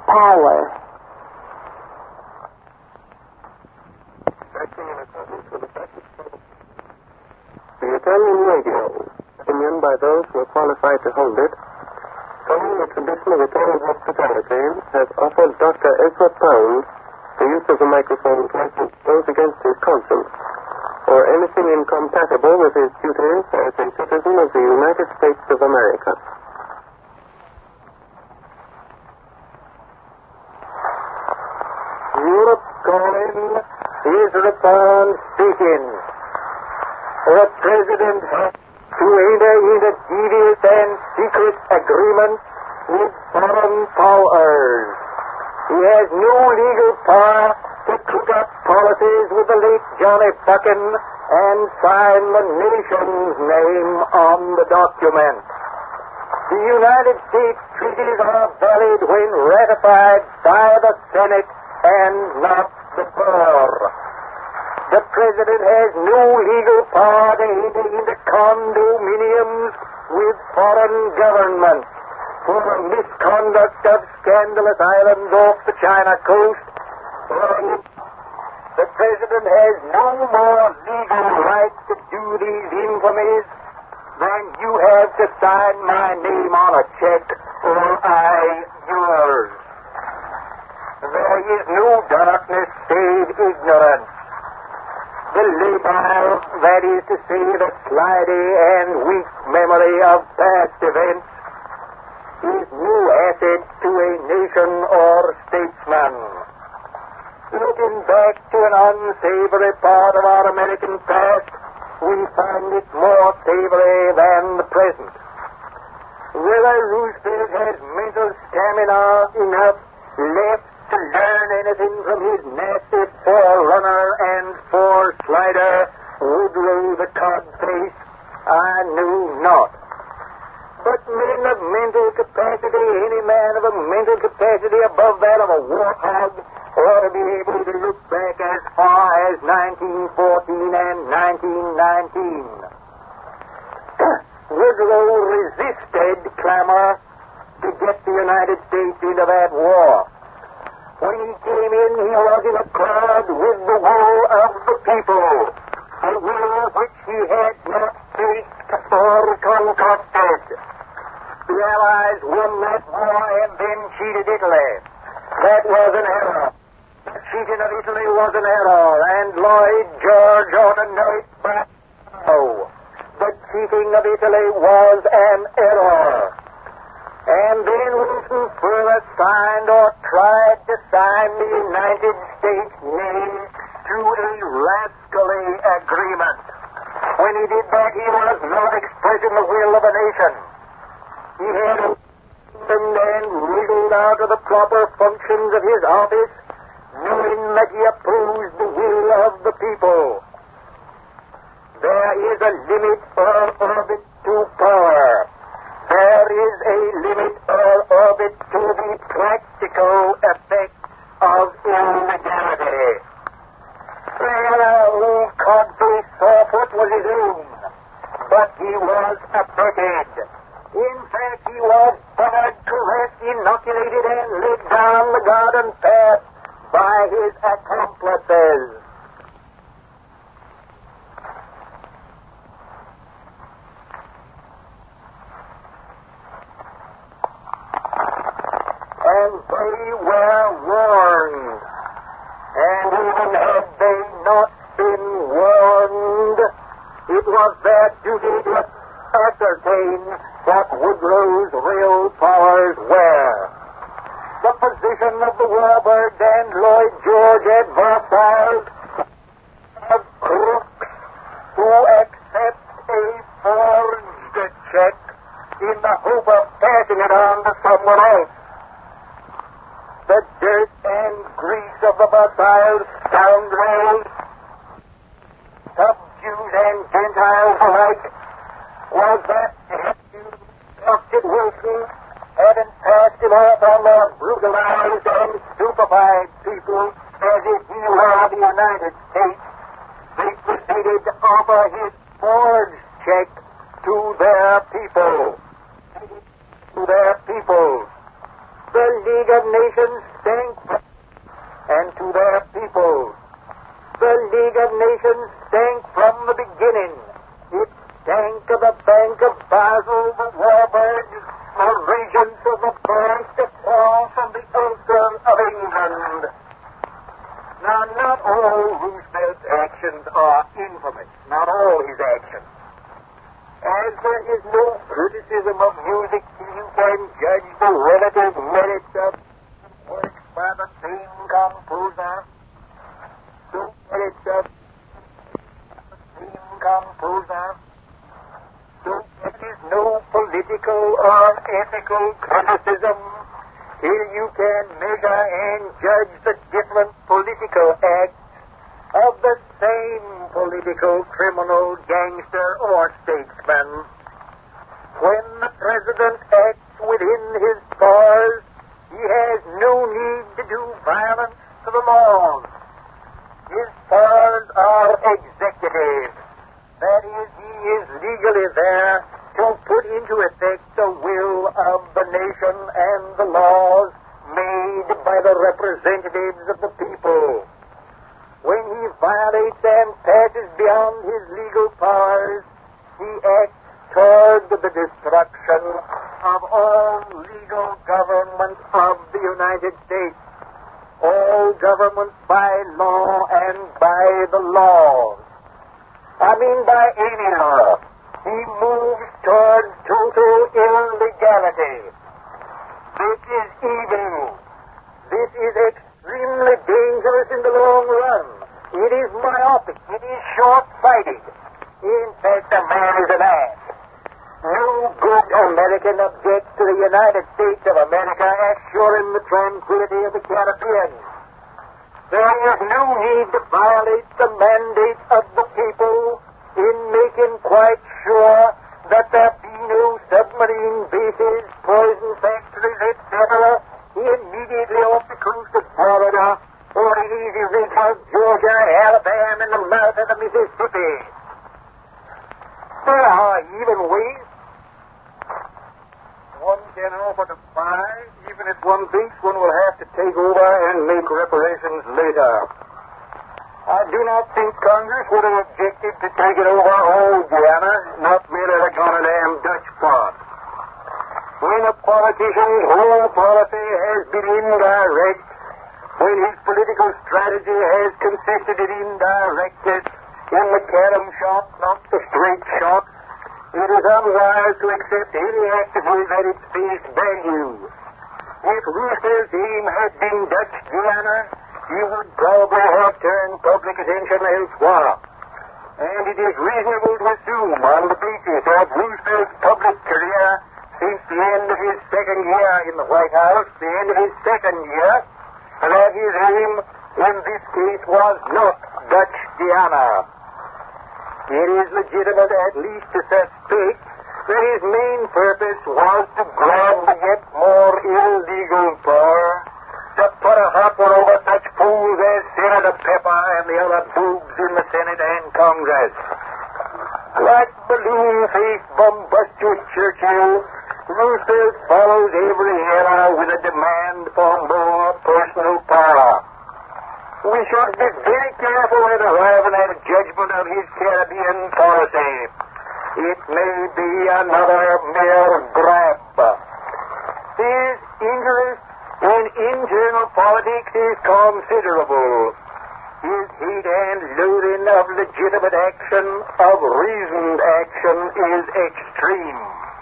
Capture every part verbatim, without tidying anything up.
power. The Italian radio, opinion by those who are qualified to hold it, following the tradition of Italian hospitality, has offered Doctor Ezra Pound the use of the microphone to goes against his conscience, or anything incompatible with his duties as a citizen of the United States of America. Europe calling, Ezra Pound speaking. The President has to enter into devious and secret agreements with foreign powers. He has no legal power to cook up policies with the late Johnny Buchan and sign the nation's name on the document. The United States treaties are valid when ratified by the Senate and not the floor. The President has no legal power to enter into condominiums with foreign governments for the misconduct of scandalous islands off the China coast. The President has no more legal right to do these infamies than you have to sign my name on a check or I yours. There is no darkness save ignorance. The labile, that is to say, the slidey and weak memory of past events, is no asset to a nation or statesman. Looking back to an unsavory part of our American past, we find it more savory than the present. Whether Roosevelt has mental stamina enough left to learn anything from his nasty forerunner and foreslider, Woodrow the Codface, I knew not. But men of mental capacity, any man of a mental capacity above that of a warthog, ought to be able to look back as far as nineteen fourteen and nineteen nineteen. Woodrow resisted clamor to get the United States into that war. When he came in, he was in a crowd with the will of the people, a will which he had not faked or concocted. The Allies won that war and then cheated Italy. That was an error. The cheating of Italy was an error, and Lloyd George ought to know it by now. The cheating of Italy was an error. And then Wilson further signed or tried to sign the United States name to a rascally agreement. When he did that, he was not expressing the will of a nation. He had opened and wriggled out of the proper functions of his office, knowing that he opposed the will of the people. There is a limit or orbit to power. There is a limit or orbit to the practical effects of illegality. Well, old Codface saw what was his own, but he was abetted. In fact, he was bothered, caressed, inoculated, and led down the garden path by his accomplices. And they were warned. And even had they not been warned, it was their duty to ascertain what Woodrow's real powers were. The position of the Warbird and Lloyd George at Versailles of crooks who accept a forged check in the hope of passing it on to someone else. The dirt and grease of the Versailles scoundrels, of Jews and Gentiles alike, was that Doctor Wilson, having passed him off on the brutalized and stupefied people as if he were the United States, they proceeded to offer his forged check to their people. To their people. The League of Nations stank, and to their people. The League of Nations stank from the beginning. It stank of the Bank of Basel, the Warburg, the regents of the Bank that fall from the Ulster of England. Now, not all Roosevelt's actions are infamous, not all his actions. As there is no criticism of music, you can judge the relative merits of works by the same composer. The merits of the same composer. So there is no political or ethical criticism. Here you can measure and judge the different political acts of the same political criminal, gangster, or statesman. When the president acts within his powers, he has no need to do violence to the laws. His powers are executive. That is, he is legally there to put into effect the will of the nation and the laws made by the representatives of the people. When he violates and passes beyond his legal powers, he acts toward the destruction of all legal government of the United States, all government by law and by the laws. I mean by any law. He moves toward total illegality. This is evil. This is extremely dangerous in the long run. It is myopic. It is short-sighted. In fact, a man is an ass. No good American objects to the United States of America assuring the tranquility of the Caribbean. There is no need to violate the mandate of the people in making quite sure that there be no submarine bases, poison factories, et cetera immediately off the coast of Florida or in easy reach of Georgia, Alabama, and the mouth of the Mississippi. There are even ways. One can offer to buy, even if one thinks one will have to take over and make reparations later. I do not think Congress would have objected to taking over all Guyana, not merely the goddamn Dutch part. When a politician's whole policy has been indirect, when his political strategy has consisted in indirectness, in the carom shot, not the straight shot, it is unwise to accept any act of his at its face value. If Roosevelt's aim had been Dutch Guiana, he would probably have turned public attention elsewhere. And it is reasonable to assume, on the basis of Roosevelt's public career since the end of his second year in the White House, the end of his second year, that his aim in this case was not Dutch Guiana. It is legitimate at least to suspect that his main purpose was to grab the yet more illegal power, to put a hot one over such fools as Senator Pepper and the other boobs in the Senate and Congress. Like balloon-faced, bombustious Churchill, Roosevelt follows every era with a demand for more personal power. We should be very careful in arriving at a judgment of his Caribbean policy. It may be another mere grab. His interest in internal politics is considerable. His hate and loathing of legitimate action, of reasoned action, is extreme.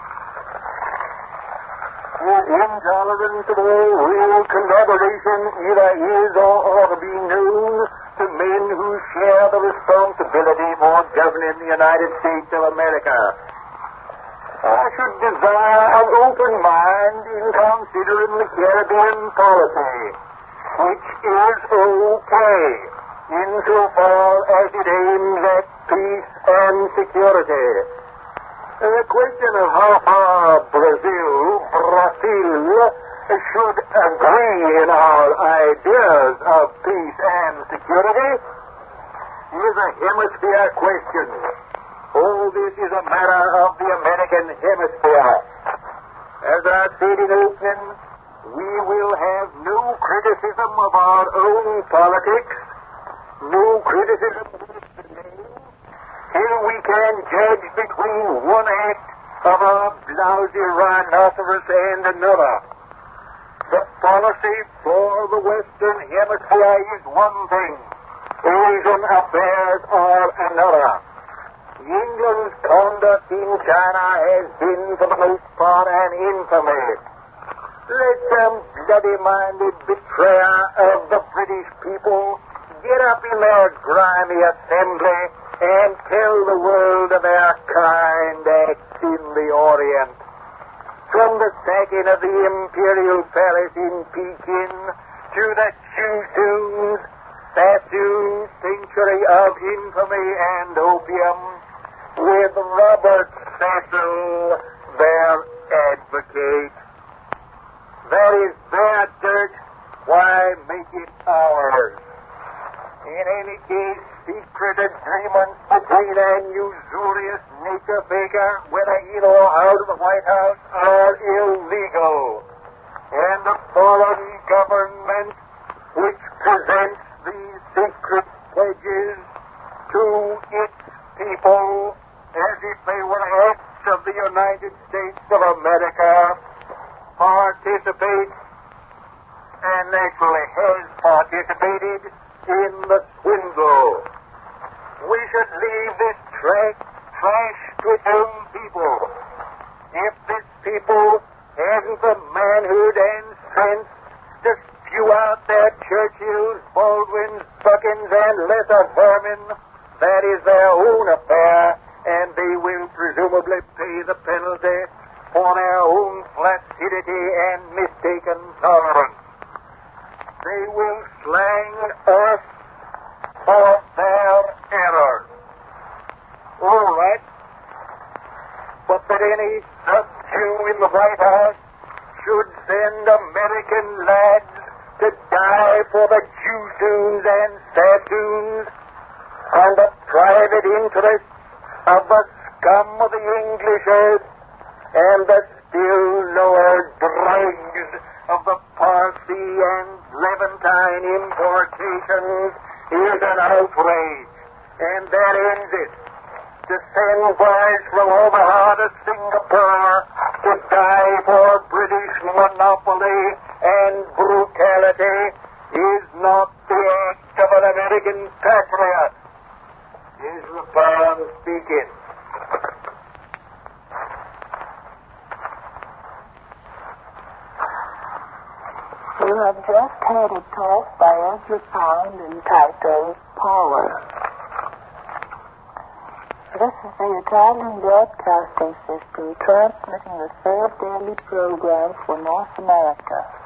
His intolerance of all real collaboration either is or ought to be known to men who share the responsibility for governing the United States of America. I should desire an open mind in considering the Caribbean policy, which is okay insofar as it aims at peace and security. The question of how far Brazil, Brazil, should agree in our ideas of peace and security is a hemisphere question. All this is a matter of the American hemisphere. As I said in opening, We will have no criticism of our own politics, no criticism of the name. Here we can judge between one act of a blousy rhinoceros and another. The policy for the Western Hemisphere is one thing. Asian affairs are another. England's conduct in China has been, for the most part, an infamy. Let some bloody-minded betrayer of the British people get up in their grimy assembly and tell the world of their kind acts in the Orient. From the sacking of the Imperial Palace in Pekin to the Chusung, Sassoon century of infamy and opium, with Robert Cecil, their advocate. That is their dirt. Why make it ours? In any case, secret agreements between an usurious nature faker, whether in or out of the White House, are illegal. And the foreign government which presents these secret pledges to its people as if they were acts of the United States of America participates and actually has participated in the swindle. We should leave this trash, trash to its own people. If this people hasn't the manhood and sense to spew out their Churchills, Baldwins, Buckins, and lesser vermin, that is their own affair, and they will presumably pay the penalty for their own flaccidity and mistaken tolerance. They will slang us for their errors. All right. But that any sub-Jew in the White House should send American lads to die for the Chusung and Sassoons on the private interests of the scum of the English earth and the still lower dregs of the Parsi and Levantine importations is an outrage. And that ends it. To send boys from Omaha to Singapore to die for British monopoly and brutality is not the act of an American patriot. Ezra Pound speaking. You have just heard a talk by Ezra Pound entitled Power. This is the Italian Broadcasting System transmitting the third daily program for North America.